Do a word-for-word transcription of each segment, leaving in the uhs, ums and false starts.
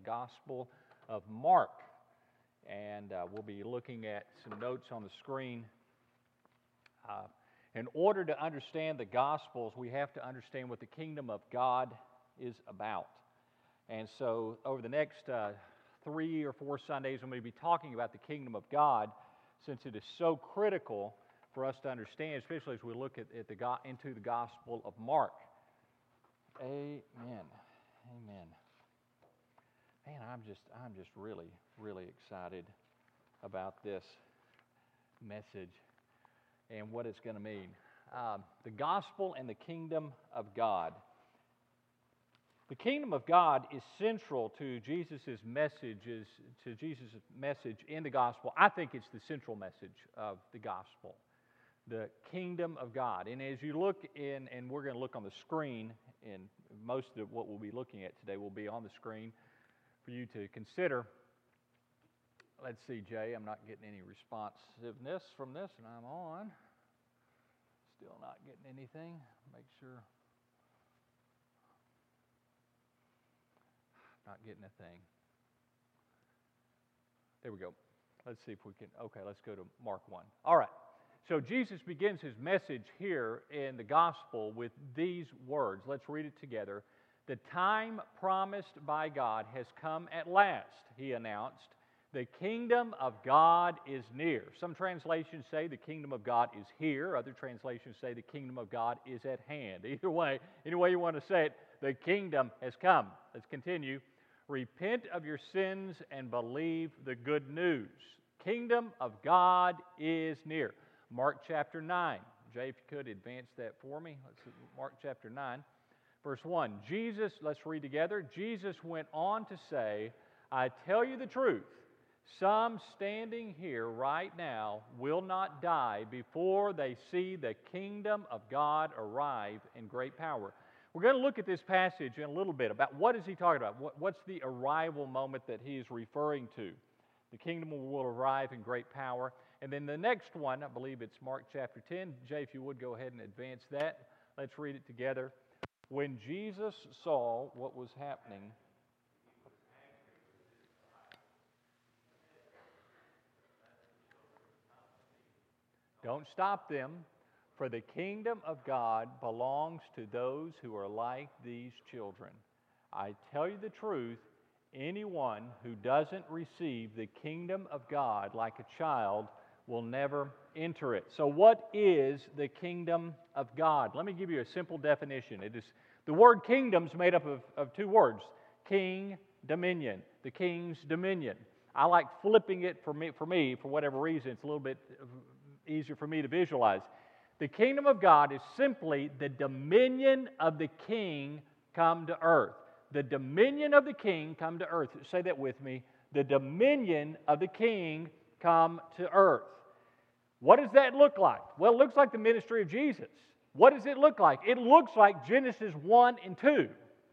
Gospel of Mark. And uh, we'll be looking at some notes on the screen. Uh, in order to understand the Gospels, we have to understand what the kingdom of God is about. And so over the next uh, three or four Sundays, I'm going to be talking about the kingdom of God, since it is so critical for us to understand, especially as we look at, at the go- into the Gospel of Mark. Amen. Amen. Man, I'm just I'm just really, really excited about this message and what it's going to mean. Um, the gospel and the kingdom of God. The kingdom of God is central to Jesus' messages, to Jesus' message in the gospel. I think it's the central message of the gospel. The kingdom of God. And as you look in, and we're going to look on the screen, and most of what we'll be looking at today will be on the screen for you to consider. Let's see, Jay, I'm not getting any responsiveness from this, and I'm on. Still not getting anything. Make sure. Not getting a thing. There we go. Let's see if we can. Okay, let's go to Mark one. All right. So Jesus begins his message here in the gospel with these words. Let's read it together. The time promised by God has come at last, he announced. The kingdom of God is near. Some translations say the kingdom of God is here. Other translations say the kingdom of God is at hand. Either way, any way you want to say it, the kingdom has come. Let's continue. Repent of your sins and believe the good news. Kingdom of God is near. Mark chapter nine. Jay, if you could advance that for me. Let's see, Mark chapter nine. Verse one, Jesus, let's read together. Jesus went on to say, I tell you the truth, some standing here right now will not die before they see the kingdom of God arrive in great power. We're going to look at this passage in a little bit about what is he talking about. What, what's the arrival moment that he is referring to? The kingdom will arrive in great power. And then the next one, I believe it's Mark chapter ten. Jay, if you would go ahead and advance that. Let's read it together. When Jesus saw what was happening, don't stop them, for the kingdom of God belongs to those who are like these children. I tell you the truth, anyone who doesn't receive the kingdom of God like a child will never enter it. So what is the kingdom of God? Let me give you a simple definition. It is the word kingdom is made up of, of two words, king, dominion, the king's dominion. I like flipping it for me, for me, for whatever reason, it's a little bit easier for me to visualize. The kingdom of God is simply the dominion of the king come to earth. The dominion of the king come to earth. Say that with me. The dominion of the king come to earth. What does that look like? Well, it looks like the ministry of Jesus. What does it look like? It looks like Genesis one and two.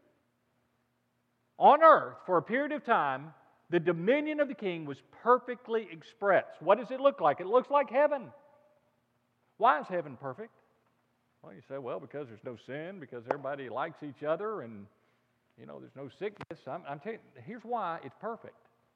On earth, for a period of time, the dominion of the king was perfectly expressed. What does it look like? It looks like heaven. Why is heaven perfect? Well, you say, well, because there's no sin, because everybody likes each other, and, you know, there's no sickness. I'm, I'm telling you, here's why it's perfect.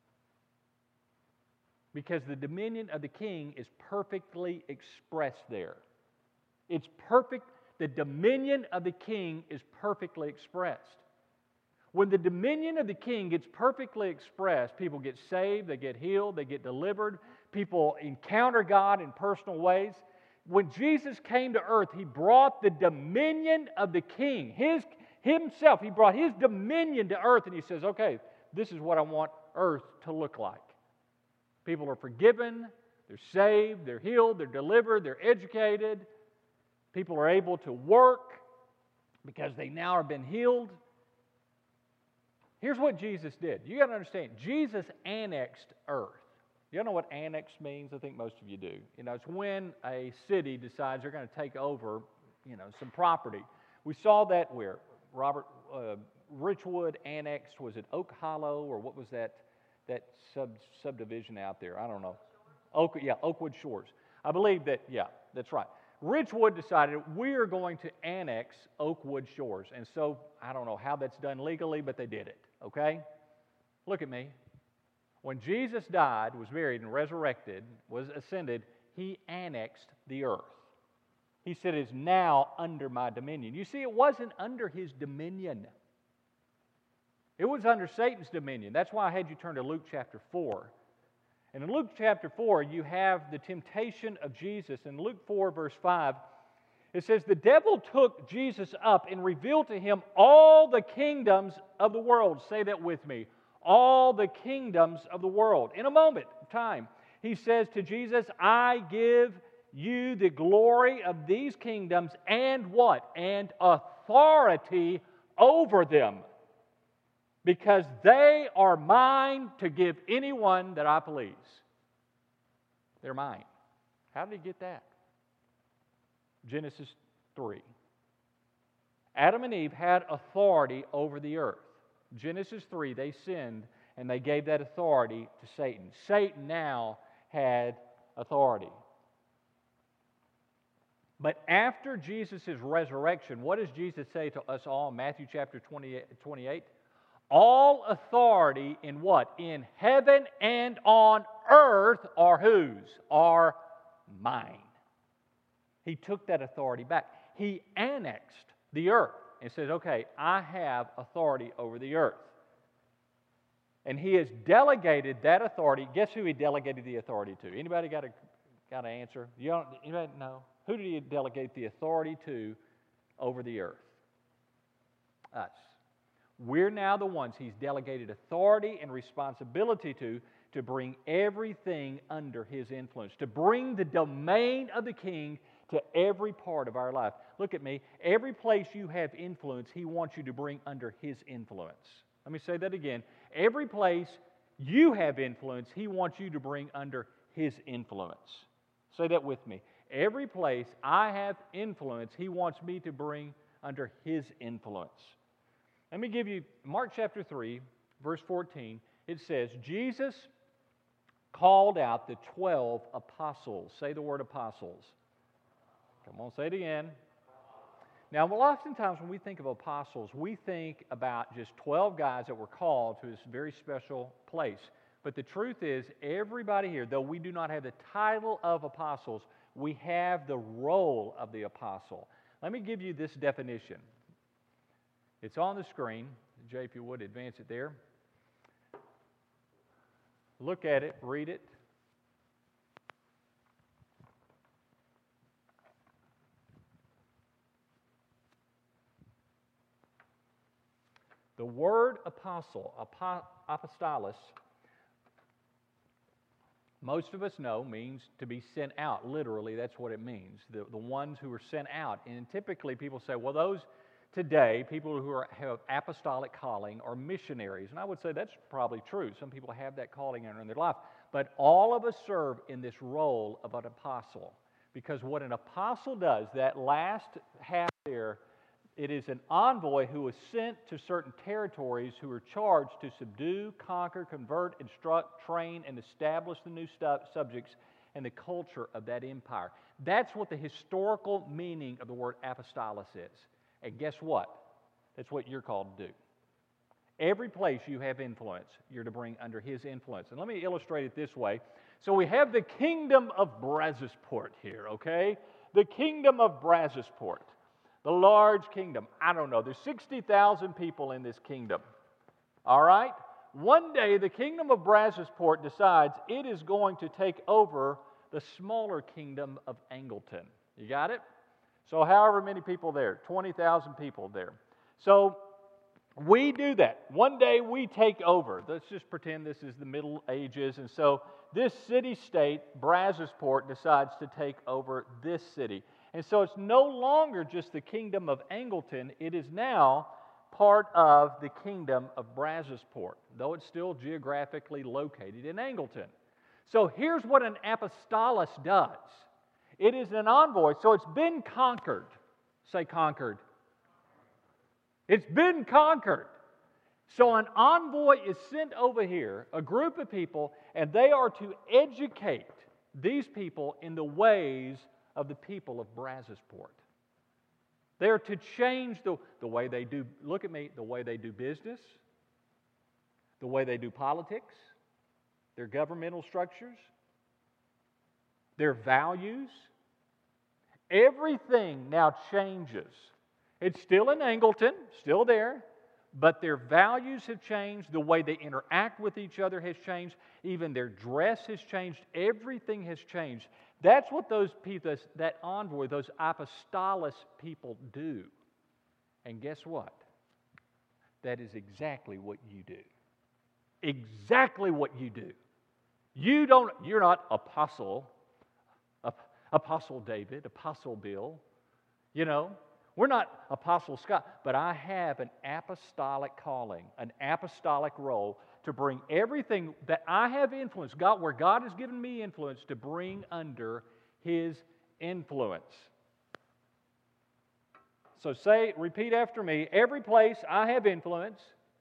Because the dominion of the king is perfectly expressed there. It's perfect. The dominion of the king is perfectly expressed. When the dominion of the king gets perfectly expressed, people get saved, they get healed, they get delivered, people encounter God in personal ways. When Jesus came to earth, he brought the dominion of the king, his, himself, he brought his dominion to earth, and he says, okay, this is what I want earth to look like. People are forgiven, they're saved, they're healed, they're delivered, they're educated. People are able to work because they now have been healed. Here's what Jesus did. You got to understand, Jesus annexed earth. You know what annex means? I think most of you do. You know, it's when a city decides they're going to take over, you know, some property. We saw that where Robert uh, Richwood annexed, was it Oak Hollow, or what was that that sub subdivision out there? I don't know. Oak, yeah, Oakwood Shores. I believe that, yeah, that's right. Richwood decided we are going to annex Oakwood Shores. And so, I don't know how that's done legally, but they did it, okay? Look at me. When Jesus died, was buried, and resurrected, was ascended, He annexed the earth. He said, it is now under my dominion. You see, it wasn't under His dominion. It was under Satan's dominion. That's why I had you turn to Luke chapter four. And in Luke chapter four, you have the temptation of Jesus. In Luke four, verse five, it says, the devil took Jesus up and revealed to Him all the kingdoms of the world. Say that with me. All the kingdoms of the world. In a moment of time, He says to Jesus, I give you the glory of these kingdoms and what? And authority over them. Because they are mine to give anyone that I please. They're mine. How did He get that? Genesis three. Adam and Eve had authority over the earth. Genesis three, they sinned and they gave that authority to Satan. Satan now had authority. But after Jesus' resurrection, what does Jesus say to us all in Matthew chapter twenty-eight? All authority in what? In heaven and on earth are whose? Are mine. He took that authority back. He annexed the earth and says, okay, I have authority over the earth. And He has delegated that authority. Guess who He delegated the authority to? Anybody got a got an answer? You don't, anybody know? Who did He delegate the authority to over the earth? Us. We're now the ones He's delegated authority and responsibility to, to bring everything under His influence, to bring the domain of the King to every part of our life. Look at me. Every place you have influence, He wants you to bring under His influence. Let me say that again. Every place you have influence, He wants you to bring under His influence. Say that with me. Every place I have influence, He wants me to bring under His influence. Let me give you Mark chapter three, verse fourteen. It says, Jesus called out the twelve apostles. Say the word apostles. Come on, say it again. Now, well, oftentimes when we think of apostles, we think about just twelve guys that were called to this very special place. But the truth is, everybody here, though we do not have the title of apostles, we have the role of the apostle. Let me give you this definition. It's on the screen. Jay, if you would, advance it there. Look at it, read it. The word apostle, apostolos, most of us know means to be sent out. Literally, that's what it means. The, the ones who are sent out. And typically people say, well, those today, people who are, have apostolic calling are missionaries. And I would say that's probably true. Some people have that calling in their life. But all of us serve in this role of an apostle. Because what an apostle does, that last half there, it is an envoy who is sent to certain territories who are charged to subdue, conquer, convert, instruct, train, and establish the new stu- subjects and the culture of that empire. That's what the historical meaning of the word apostolos is. And guess what? That's what you're called to do. Every place you have influence, you're to bring under His influence. And let me illustrate it this way. So we have the kingdom of Brazosport here, okay? The kingdom of Brazosport. The large kingdom. I don't know. There's sixty thousand people in this kingdom. All right? One day, the kingdom of Brazosport decides it is going to take over the smaller kingdom of Angleton. You got it? So however many people there, twenty thousand people there. So we do that. One day we take over. Let's just pretend this is the Middle Ages. And so this city-state, Brazosport, decides to take over this city. And so it's no longer just the kingdom of Angleton. It is now part of the kingdom of Brazosport, though it's still geographically located in Angleton. So here's what an apostolos does. It is an envoy, so it's been conquered. Say conquered. It's been conquered. So an envoy is sent over here, a group of people, and they are to educate these people in the ways of the people of Brazosport. They're to change the, the way they do, look at me, the way they do business, the way they do politics, their governmental structures, their values. Everything now changes. It's still in Angleton, still there, but their values have changed. The way they interact with each other has changed. Even their dress has changed. Everything has changed. That's what those people, that envoy, those apostolos people do. And guess what? That is exactly what you do. Exactly what you do. You don't, you're not apostle, Apostle David, Apostle Bill, you know. We're not Apostle Scott, but I have an apostolic calling, an apostolic role to bring everything that I have influence, God, where God has given me influence, to bring under His influence. So say, repeat after me, every place I have influence,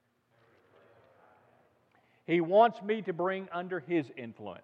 He wants me to bring under His influence.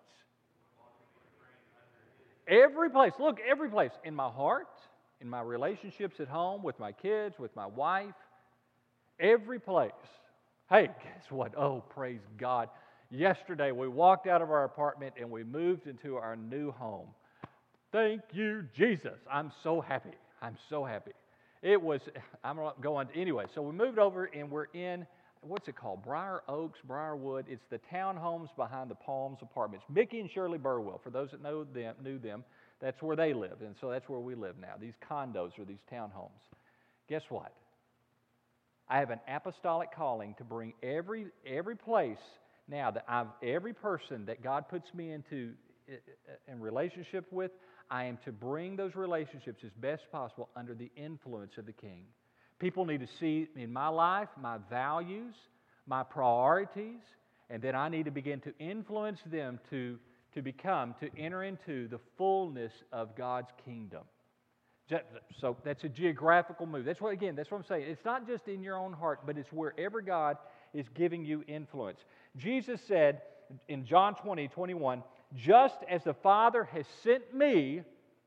Every place, look, every place, in my heart, in my relationships at home, with my kids, with my wife, every place. Hey, guess what? Oh, praise God. Yesterday we walked out of our apartment and we moved into our new home. Thank you, Jesus. I'm so happy. I'm so happy. It was, I'm not going, anyway, so we moved over and we're in, what's it called? Briar Oaks, Briarwood. It's the townhomes behind the Palms Apartments. Mickey and Shirley Burwell, for those that know them, knew them, that's where they lived, and so that's where we live now, these condos or these townhomes. Guess what? I have an apostolic calling to bring every every place now that I've, every person that God puts me into in relationship with, I am to bring those relationships as best possible under the influence of the King. People need to see in my life my values, my priorities, and then I need to begin to influence them to to become, to enter into the fullness of God's kingdom. So that's a geographical move. That's what, again, that's what I'm saying. It's not just in your own heart, but it's wherever God is giving you influence. Jesus said in John twenty, twenty-one, just as the Father has sent me,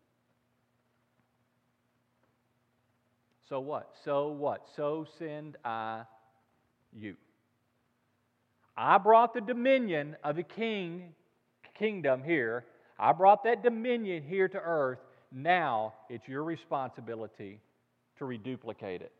so what? So what? So send I you. I brought the dominion of the King kingdom here. I brought that dominion here to earth. Now it's your responsibility to reduplicate it.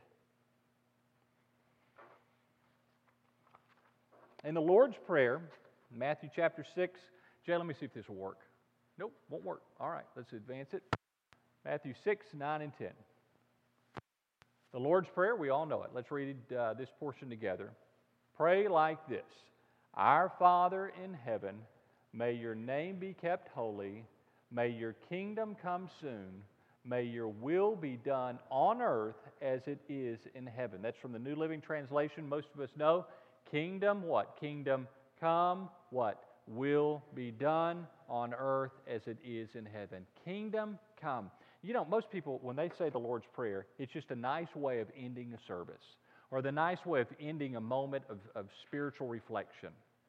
In the Lord's Prayer, Matthew chapter six, Jay, let me see if this will work. Nope, won't work. All right, let's advance it. Matthew six, nine, and ten. The Lord's Prayer, we all know it. Let's read uh, this portion together. Pray like this: Our Father in heaven, may your name be kept holy. May your kingdom come soon. May your will be done on earth as it is in heaven. That's from the New Living Translation. Most of us know. Kingdom what? Kingdom come what? Will be done on earth as it is in heaven. Kingdom come. You know, most people, when they say the Lord's Prayer, it's just a nice way of ending a service, or the nice way of ending a moment of, of spiritual reflection.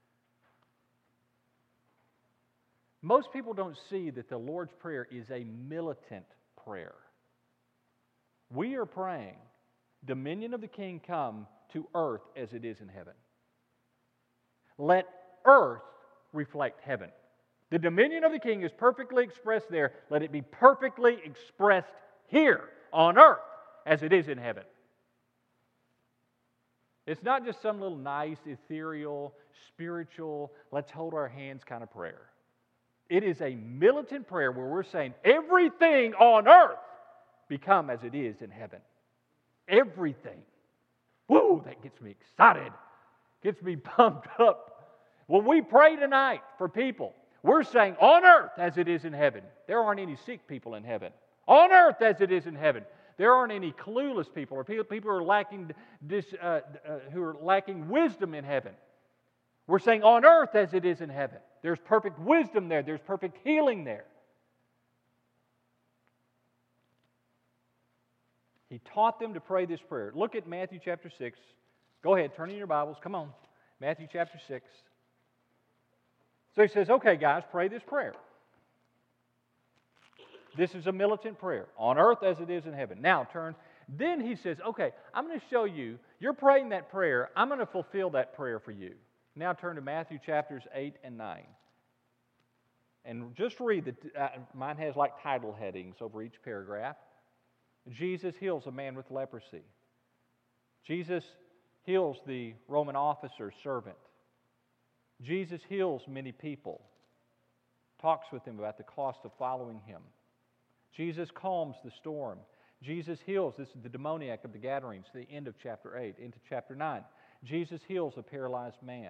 Most people don't see that the Lord's Prayer is a militant prayer. We are praying, dominion of the King come to earth as it is in heaven. Let earth reflect heaven. The dominion of the King is perfectly expressed there. Let it be perfectly expressed here on earth as it is in heaven. It's not just some little nice, ethereal, spiritual, let's hold our hands kind of prayer. It is a militant prayer where we're saying everything on earth become as it is in heaven. Everything. Woo, that gets me excited. Gets me pumped up. When we pray tonight for people, we're saying on earth as it is in heaven. There aren't any sick people in heaven. On earth as it is in heaven. There aren't any clueless people or people, people who are lacking this, uh, uh, who are lacking wisdom in heaven. We're saying on earth as it is in heaven. There's perfect wisdom there. There's perfect healing there. He taught them to pray this prayer. Look at Matthew chapter six. Go ahead, turn in your Bibles. Come on. Matthew chapter six. So he says, okay, guys, pray this prayer. This is a militant prayer. On earth as it is in heaven. Now turn. Then he says, okay, I'm going to show you. You're praying that prayer. I'm going to fulfill that prayer for you. Now turn to Matthew chapters eight and nine. And just read, the, uh, mine has like title headings over each paragraph. Jesus heals a man with leprosy. Jesus heals the Roman officer's servant. Jesus heals many people. Talks with them about the cost of following Him. Jesus calms the storm. Jesus heals, this is the demoniac of the Gadarenes, the end of chapter eight, into chapter nine. Jesus heals a paralyzed man.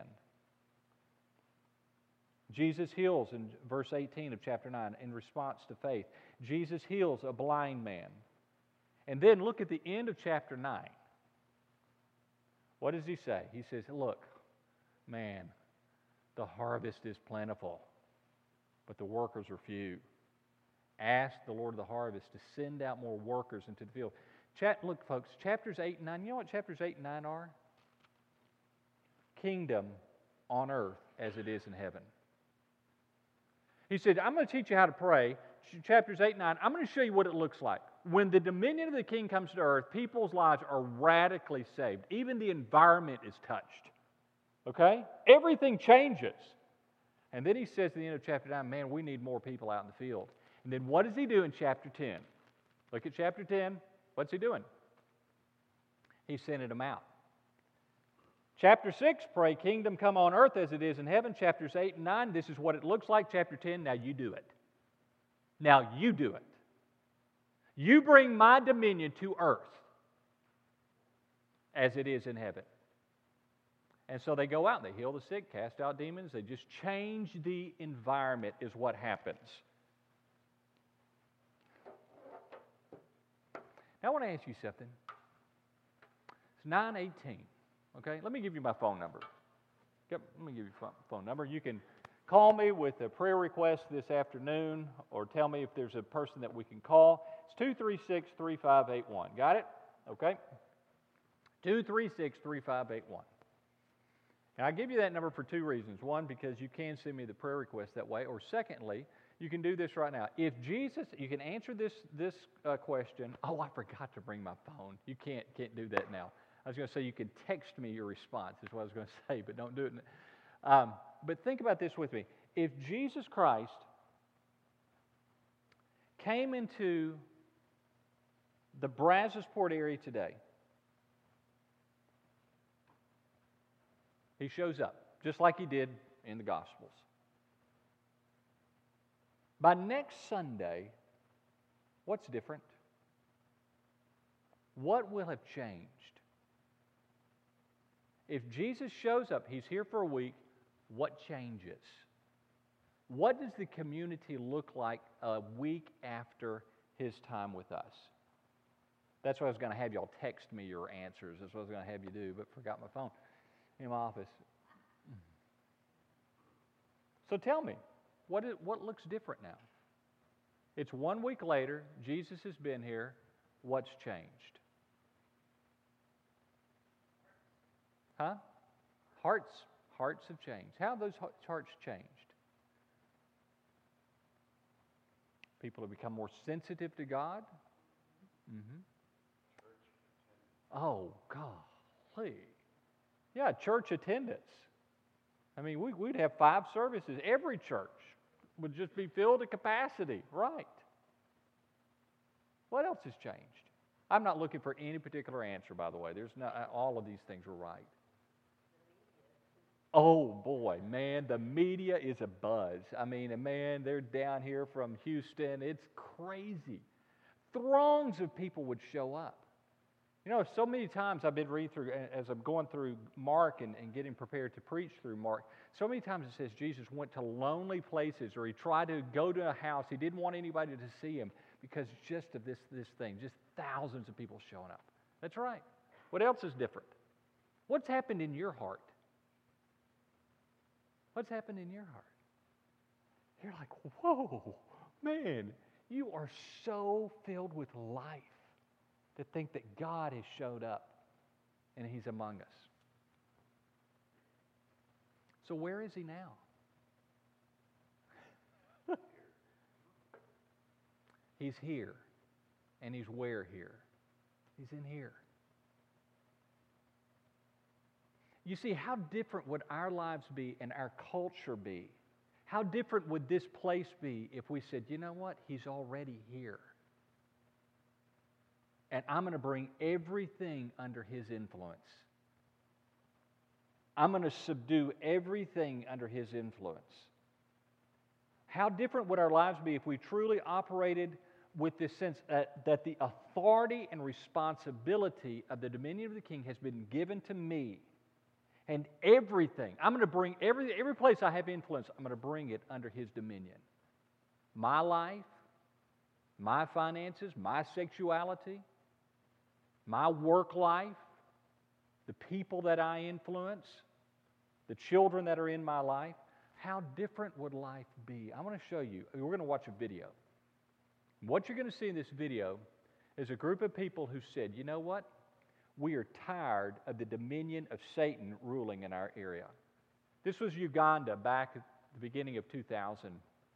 Jesus heals in verse eighteen of chapter nine in response to faith. Jesus heals a blind man. And then look at the end of chapter nine. What does He say? He says, look, man, the harvest is plentiful, but the workers are few. Ask the Lord of the harvest to send out more workers into the field. Chat, look, folks, chapters eight and nine, you know what chapters eight and nine are? Kingdom on earth as it is in heaven. He said, I'm going to teach you how to pray. Chapters eight and nine, I'm going to show you what it looks like. When the dominion of the King comes to earth, people's lives are radically saved. Even the environment is touched. Okay? Everything changes. And then he says at the end of chapter nine, man, we need more people out in the field. And then what does he do in chapter ten? Look at chapter ten. What's he doing? He's sending them out. Chapter six, pray, kingdom come on earth as it is in heaven. Chapters eight and nine, this is what it looks like. Chapter ten, now you do it. Now you do it. You bring my dominion to earth as it is in heaven. And so they go out, they heal the sick, cast out demons, they just change the environment is what happens. Now I want to ask you something. It's nine eighteen. Okay, let me give you my phone number. Yep, let me give you a phone number. You can call me with a prayer request this afternoon or tell me if there's a person that we can call. It's two three six, three five eight one. Got it? Okay? two three six, three five eight one. And I give you that number for two reasons. One, because you can send me the prayer request that way. Or secondly, you can do this right now. If Jesus, you can answer this, this uh, question. Oh, I forgot to bring my phone. You can't, can't do that now. I was going to say you can text me your response, is what I was going to say, but don't do it. Um, but think about this with me. If Jesus Christ came into the Brazosport area today, He shows up, just like He did in the Gospels. By next Sunday, what's different? What will have changed? If Jesus shows up, He's here for a week, what changes? What does the community look like a week after His time with us? That's what I was going to have y'all text me your answers. That's what I was going to have you do, but forgot my phone in my office. So tell me, what, is, what looks different now? It's one week later, Jesus has been here, what's changed? Huh? Hearts, hearts have changed. How have those hearts changed? People have become more sensitive to God. Mm-hmm. Oh, golly. Yeah, church attendance. I mean, we, we'd have five services. Every church would just be filled to capacity. Right. What else has changed? I'm not looking for any particular answer, by the way. There's not, all of these things are right. Oh, boy, man, the media is a buzz. I mean, man, they're down here from Houston. It's crazy. Throngs of people would show up. You know, so many times I've been reading through, as I'm going through Mark and, and getting prepared to preach through Mark, so many times it says Jesus went to lonely places or He tried to go to a house. He didn't want anybody to see Him because just of this, this thing, just thousands of people showing up. That's right. What else is different? What's happened in your heart? What's happened in your heart? You're like, whoa, man, you are so filled with life to think that God has showed up and He's among us. So where is He now? He's here. And He's where here? He's in here. You see, how different would our lives be and our culture be? How different would this place be if we said, you know what? He's already here. And I'm going to bring everything under His influence. I'm going to subdue everything under His influence. How different would our lives be if we truly operated with this sense that, that the authority and responsibility of the dominion of the King has been given to me, and everything, I'm going to bring every, every place I have influence, I'm going to bring it under His dominion. My life, my finances, my sexuality, my work life, the people that I influence, the children that are in my life. How different would life be? I want to show you. We're going to watch a video. What you're going to see in this video is a group of people who said, you know what? We are tired of the dominion of Satan ruling in our area. This was Uganda back at the beginning of two thousand.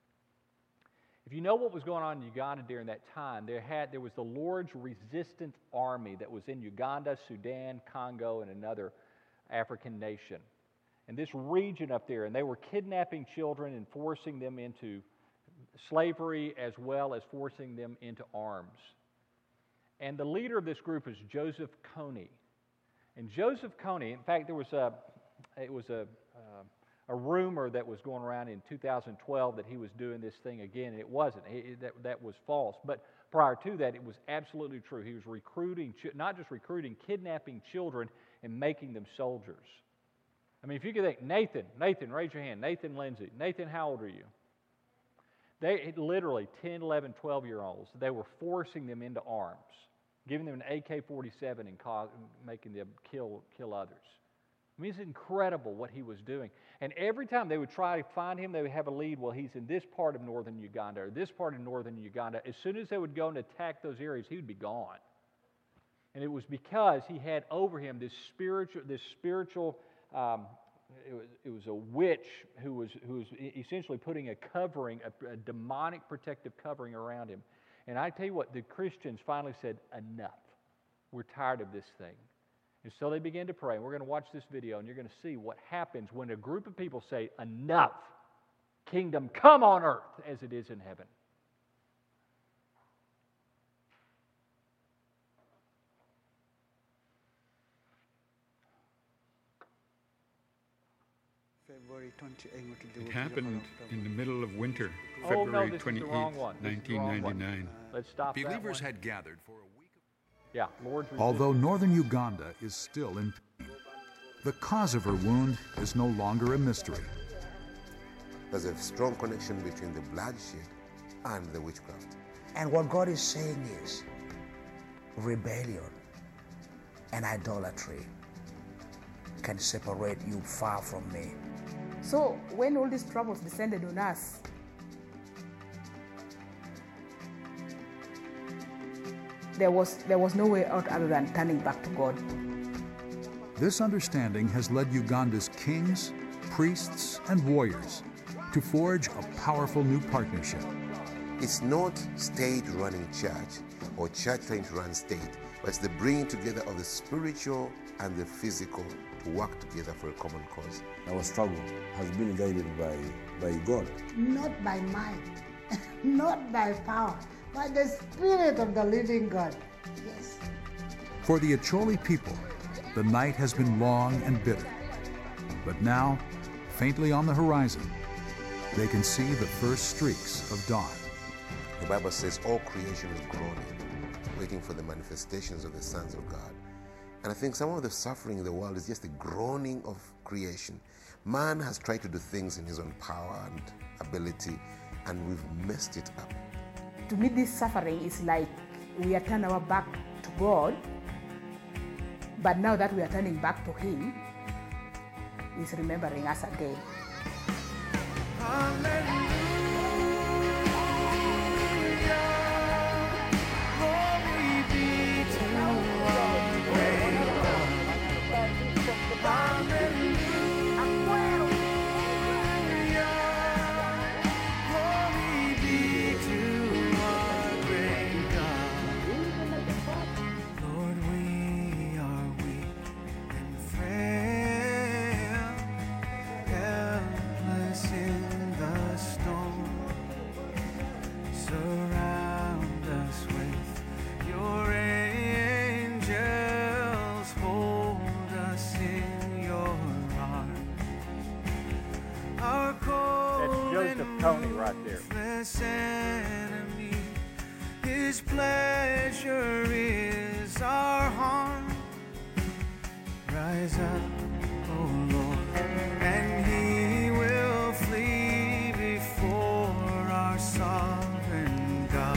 If you know what was going on in Uganda during that time, there, had, there was the Lord's Resistance Army that was in Uganda, Sudan, Congo, and another African nation. And this region up there, and they were kidnapping children and forcing them into slavery as well as forcing them into arms. And the leader of this group is Joseph Kony. And Joseph Kony, in fact, there was a, it was a, uh, a rumor that was going around in two thousand twelve that he was doing this thing again, and it wasn't. He, that, that was false. But prior to that, it was absolutely true. He was recruiting, not just recruiting, kidnapping children and making them soldiers. I mean, if you could think, Nathan, Nathan, raise your hand. Nathan Lindsay. Nathan, how old are you? They literally, ten, eleven, twelve-year-olds, they were forcing them into arms, giving them an A K forty-seven and cause, making them kill, kill others. I mean, it's incredible what he was doing. And every time they would try to find him, they would have a lead. Well, he's in this part of northern Uganda or this part of northern Uganda. As soon as they would go and attack those areas, he would be gone. And it was because he had over him this spiritual, this spiritual. Um, it was, it was a witch who was who was essentially putting a covering, a, a demonic protective covering around him. And I tell you what, the Christians finally said, enough. We're tired of this thing. And so they began to pray. And we're going to watch this video, and you're going to see what happens when a group of people say, enough. Kingdom come on earth as it is in heaven. It happened in the middle of winter, Oh, February no, this is the wrong one. This is the nineteen wrong one. ninety-nine. Let's stop that Believers one. had gathered for a week. Yeah, Lord's Although northern Uganda is still in pain, the cause of her wound is no longer a mystery. There's a strong connection between the bloodshed and the witchcraft. And what God is saying is rebellion and idolatry can separate you far from me. So when all these troubles descended on us, there was, there was no way out other than turning back to God. This understanding has led Uganda's kings, priests, and warriors to forge a powerful new partnership. It's not state running church or church trying to run state, but it's the bringing together of the spiritual and the physical to work together for a common cause. Our struggle has been guided by, by God. Not by might, not by power, by the Spirit of the living God. Yes. For the Acholi people, the night has been long and bitter. But now, faintly on the horizon, they can see the first streaks of dawn. The Bible says all creation is groaning, waiting for the manifestations of the sons of God. And I think some of the suffering in the world is just the groaning of creation. Man has tried to do things in his own power and ability, and we've messed it up. To me, this suffering is like we are turning our back to God, but now that we are turning back to Him, He's remembering us again. Lord, we are weak and frail. Joseph Kony right there. Enemy. His pleasure is our harm. Rise up, O Lord, and He will flee before our sovereign God.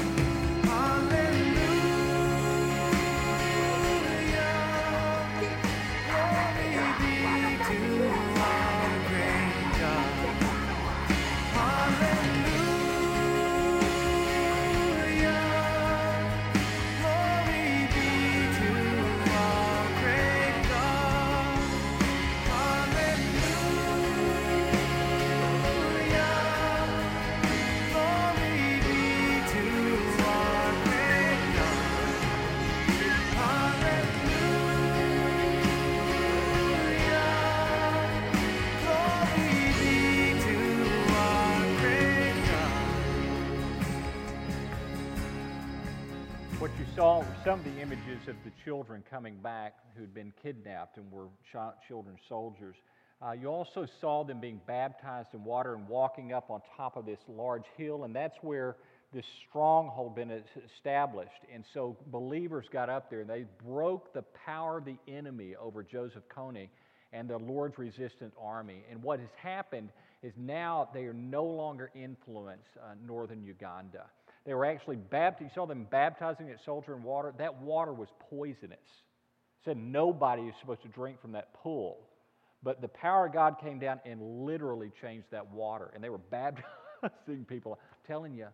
What you saw were some of the images of the children coming back who'd been kidnapped and were ch- children soldiers. Uh, you also saw them being baptized in water and walking up on top of this large hill, and that's where this stronghold had been established. And so believers got up there, and they broke the power of the enemy over Joseph Kony and the Lord's resistant army. And what has happened is now they are no longer influence uh, northern Uganda. They were actually baptized. You saw them baptizing that soldier in water. That water was poisonous. It said nobody is supposed to drink from that pool. But the power of God came down and literally changed that water. And they were baptizing people. I'm telling you,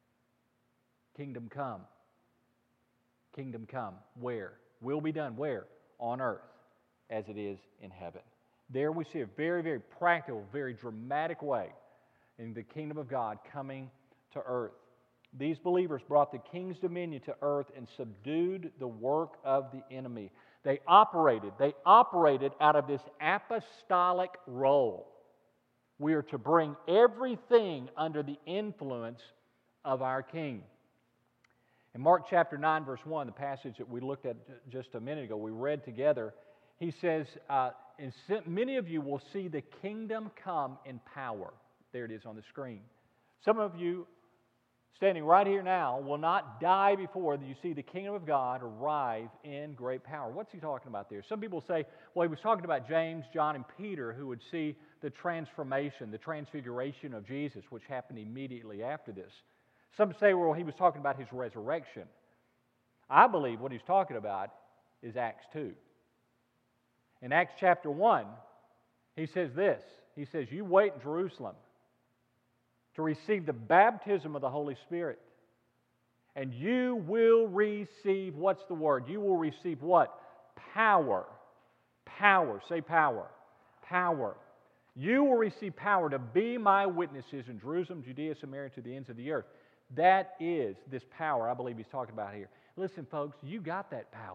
kingdom come. Kingdom come. Where? Will be done. Where? On earth as it is in heaven. There we see a very, very practical, very dramatic way in the kingdom of God coming to earth. These believers brought the king's dominion to earth and subdued the work of the enemy. They operated, they operated out of this apostolic role. We are to bring everything under the influence of our king. In Mark chapter nine, verse one, the passage that we looked at just a minute ago, we read together, he says, uh, and many of you will see the kingdom come in power. There it is on the screen. Some of you standing right here now will not die before you see the kingdom of God arrive in great power. What's he talking about there? Some people say, well, he was talking about James, John, and Peter who would see the transformation, the transfiguration of Jesus, which happened immediately after this. Some say, well, he was talking about his resurrection. I believe what he's talking about is Acts two. In Acts chapter one, he says this. He says, you wait in Jerusalem to receive the baptism of the Holy Spirit. And you will receive, what's the word? You will receive what? Power. Power. Say power. Power. You will receive power to be my witnesses in Jerusalem, Judea, Samaria, to the ends of the earth. That is this power I believe he's talking about here. Listen, folks, you got that power.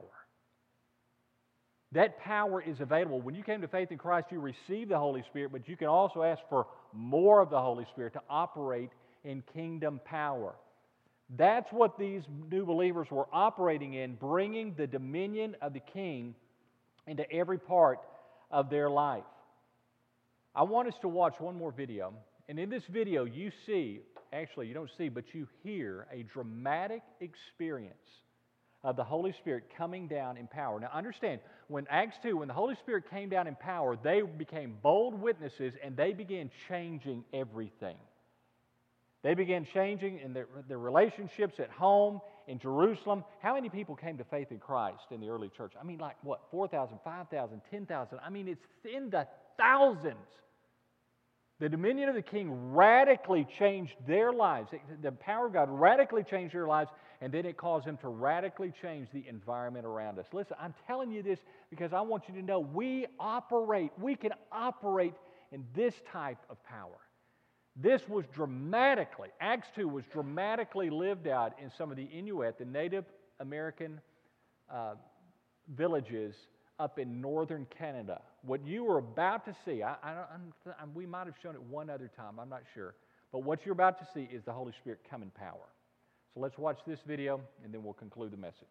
That power is available. When you came to faith in Christ, you received the Holy Spirit, but you can also ask for more of the Holy Spirit to operate in kingdom power. That's what these new believers were operating in, bringing the dominion of the King into every part of their life. I want us to watch one more video, and in this video you see, actually you don't see, but you hear a dramatic experience of the Holy Spirit coming down in power. Now understand, when Acts two, when the Holy Spirit came down in power, they became bold witnesses and they began changing everything. They began changing in their, their relationships at home, in Jerusalem. How many people came to faith in Christ in the early church? I mean, like what, four thousand, five thousand, ten thousand? I mean, it's in the thousands. The dominion of the King radically changed their lives. The power of God radically changed their lives, and then it caused them to radically change the environment around us. Listen, I'm telling you this because I want you to know we operate, we can operate in this type of power. This was dramatically, Acts two was dramatically lived out in some of the Inuit, the Native American uh, villages up in northern Canada. What you were about to see, I, I don't, I'm, we might have shown it one other time, I'm not sure, but what you're about to see is the Holy Spirit come in power. So let's watch this video, and then we'll conclude the message.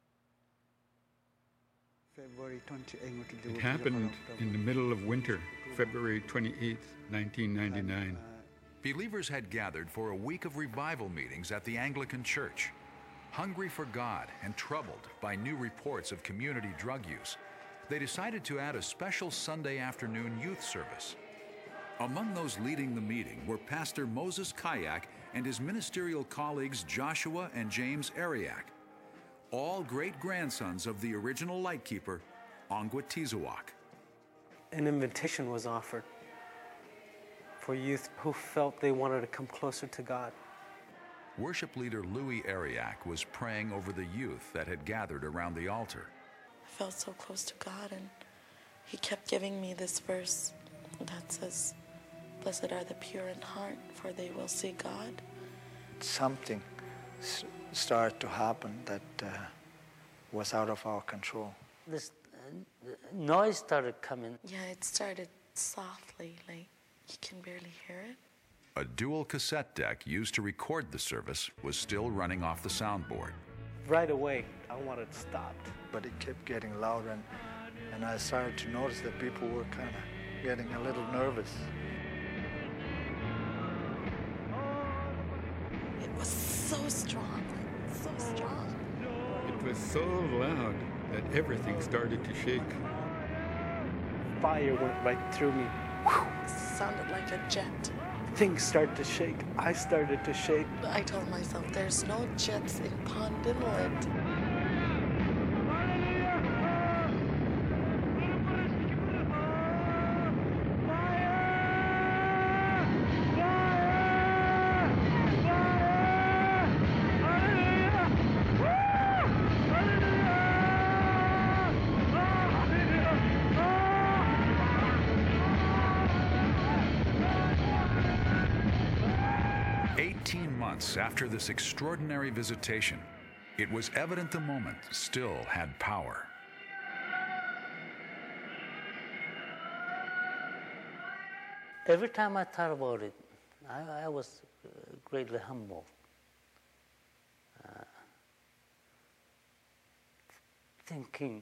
It happened in the middle of winter. February twenty-eighth, nineteen ninety-nine. Believers had gathered for a week of revival meetings at the Anglican Church. Hungry for God and troubled by new reports of community drug use, they decided to add a special Sunday afternoon youth service. Among those leading the meeting were Pastor Moses Kayak and his ministerial colleagues Joshua and James Ariak, all great-grandsons of the original lightkeeper, Ongwa Tizoak. An invitation was offered for youth who felt they wanted to come closer to God. Worship leader Louis Ariak was praying over the youth that had gathered around the altar. I felt so close to God, and he kept giving me this verse that says, "Blessed are the pure in heart, for they will see God." Something s- started to happen that uh, was out of our control. This uh, noise started coming. Yeah, it started softly, like you can barely hear it. A dual cassette deck used to record the service was still running off the soundboard. Right away, I wanted it stopped. But it kept getting louder, and, and I started to notice that people were kind of getting a little nervous. It was so strong, like so strong. It was so loud that everything started to shake. Fire went right through me. It sounded like a jet. Things started to shake. I started to shake. I told myself, there's no jets in Pond Inlet. Eighteen months after this extraordinary visitation, it was evident the moment still had power. Every time I thought about it, I, I was uh, greatly humbled. Uh, thinking,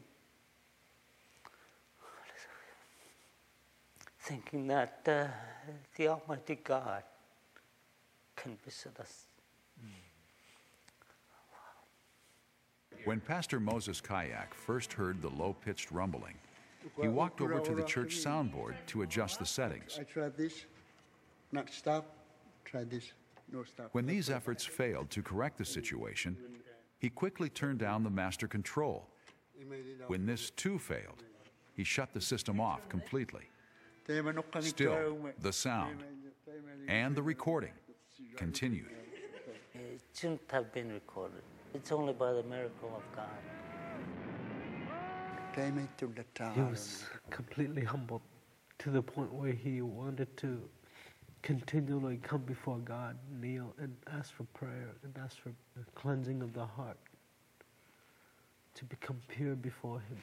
thinking that uh, the Almighty God can visit us. When Pastor Moses Kayak first heard the low-pitched rumbling, he walked over to the church soundboard to adjust the settings. I tried this, not stop, try this, no stop. When these efforts failed to correct the situation, he quickly turned down the master control. When this too failed, he shut the system off completely. Still, the sound and the recording continued. It shouldn't have been recorded. It's only by the miracle of God. He was completely humbled to the point where he wanted to continually come before God, kneel, and ask for prayer, and ask for the cleansing of the heart, to become pure before Him.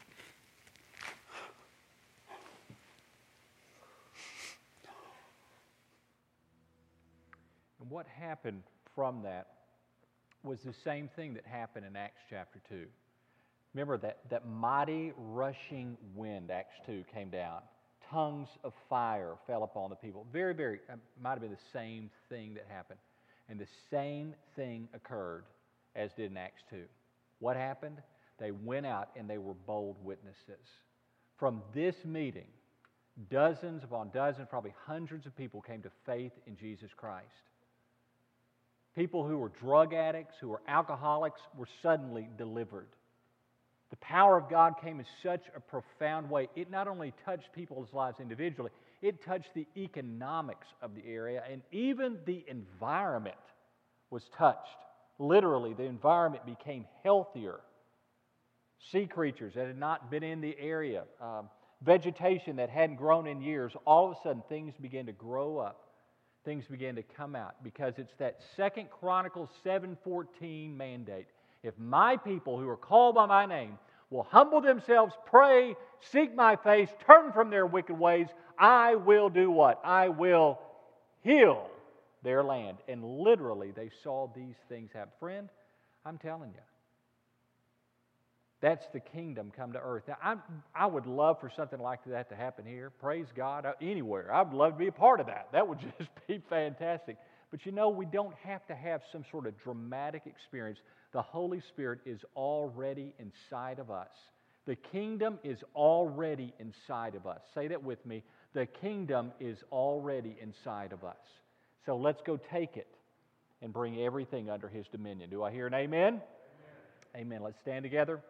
And what happened from that was the same thing that happened in Acts chapter two. Remember that, that mighty rushing wind, Acts two, came down. Tongues of fire fell upon the people. Very, very, it might have been the same thing that happened. And the same thing occurred as did in Acts two. What happened? They went out and they were bold witnesses. From this meeting, dozens upon dozens, probably hundreds of people came to faith in Jesus Christ. People who were drug addicts, who were alcoholics, were suddenly delivered. The power of God came in such a profound way. It not only touched people's lives individually, it touched the economics of the area, and even the environment was touched. Literally, the environment became healthier. Sea creatures that had not been in the area, um, vegetation that hadn't grown in years, all of a sudden things began to grow up. Things began to come out because it's that Second Chronicles seven fourteen mandate. If my people who are called by my name will humble themselves, pray, seek my face, turn from their wicked ways, I will do what? I will heal their land. And literally they saw these things happen. Friend, I'm telling you, That's the kingdom come to earth. Now, I, I would love for something like that to happen here. Praise God, anywhere. I would love to be a part of that. That would just be fantastic. But you know, we don't have to have some sort of dramatic experience. The Holy Spirit is already inside of us. The kingdom is already inside of us. Say that with me. The kingdom is already inside of us. So let's go take it and bring everything under His dominion. Do I hear an amen? Amen. Amen. Let's stand together.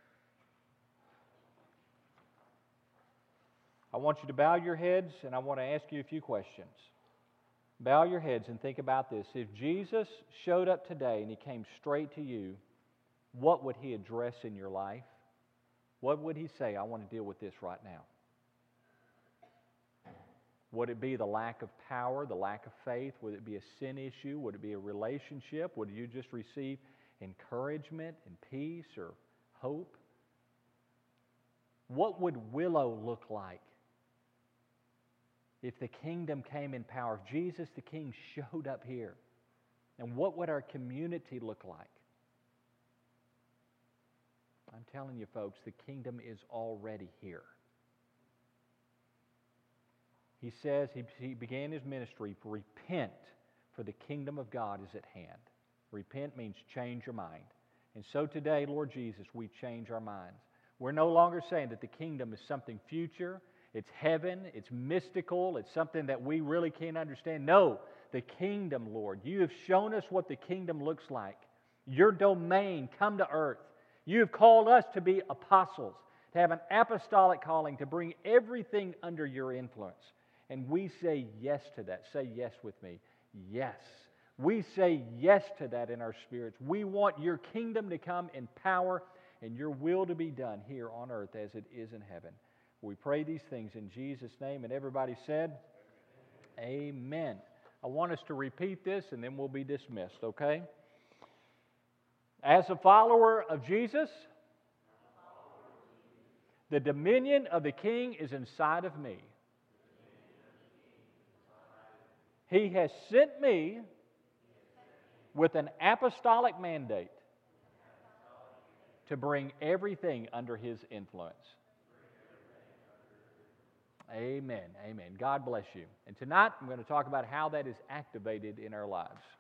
I want you to bow your heads, and I want to ask you a few questions. Bow your heads and think about this. If Jesus showed up today and He came straight to you, what would He address in your life? What would He say? I want to deal with this right now. Would it be the lack of power, the lack of faith? Would it be a sin issue? Would it be a relationship? Would you just receive encouragement and peace or hope? What would Willow look like if the kingdom came in power? If Jesus the King showed up here? And what would our community look like? I'm telling you, folks, the kingdom is already here. He says, he, he began His ministry, repent, for the kingdom of God is at hand. Repent means change your mind. And so today, Lord Jesus, we change our minds. We're no longer saying that the kingdom is something future, it's heaven, it's mystical, it's something that we really can't understand. No, the kingdom, Lord, you have shown us what the kingdom looks like. Your domain come to earth. You have called us to be apostles, to have an apostolic calling, to bring everything under your influence. And we say yes to that. Say yes with me. Yes. We say yes to that in our spirits. We want your kingdom to come in power and your will to be done here on earth as it is in heaven. We pray these things in Jesus' name. And everybody said, Amen. Amen. I want us to repeat this and then we'll be dismissed, okay? As a follower of Jesus, the dominion of the King is inside of me. He has sent me with an apostolic mandate to bring everything under His influence. Amen. Amen. God bless you. And tonight I'm going to talk about how that is activated in our lives.